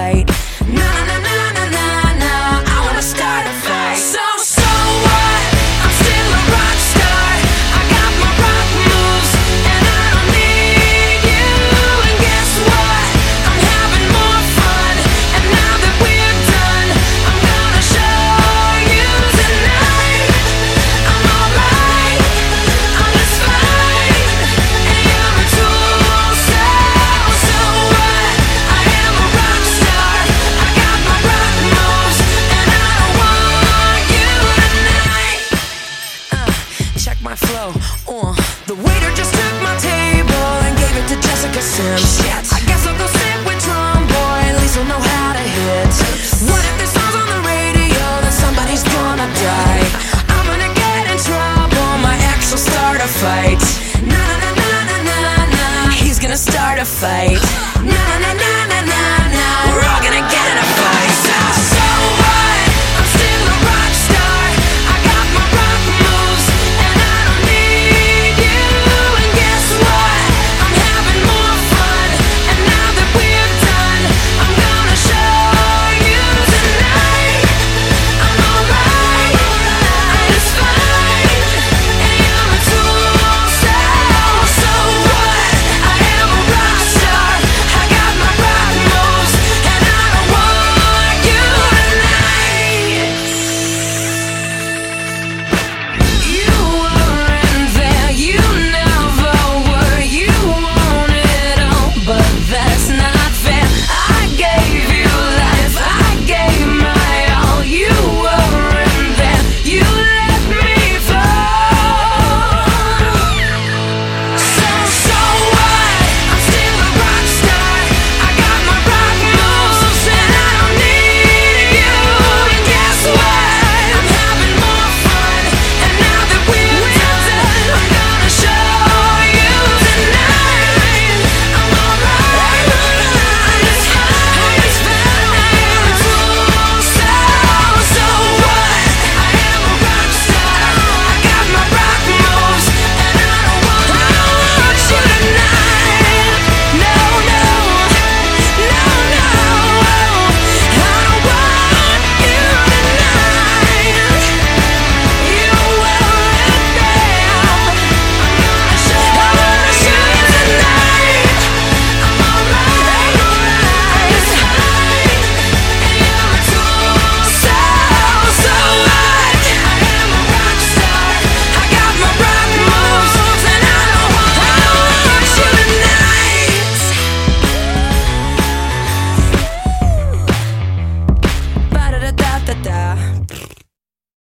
fight. Na na na na na na, I wanna start a fight. So what? I'm still a rock star. I got my rock moves, and I don't need you. And guess what? I'm having more fun, and now that we're done, I'm gonna show you tonight. I'm alright, I'm just fine, and you're a tool. So what? I am a rock star. I got my rock moves, and I don't want you tonight. Check my flow. The waiter just took my table and gave it to Jessica Sims. Shit. I guess I'll go sit with Drum Boy, at least I'll know how to hit. What if this song's on the radio, then somebody's gonna die? I'm gonna get in trouble, my ex will start a fight. Na na na na na na, he's gonna start a fight.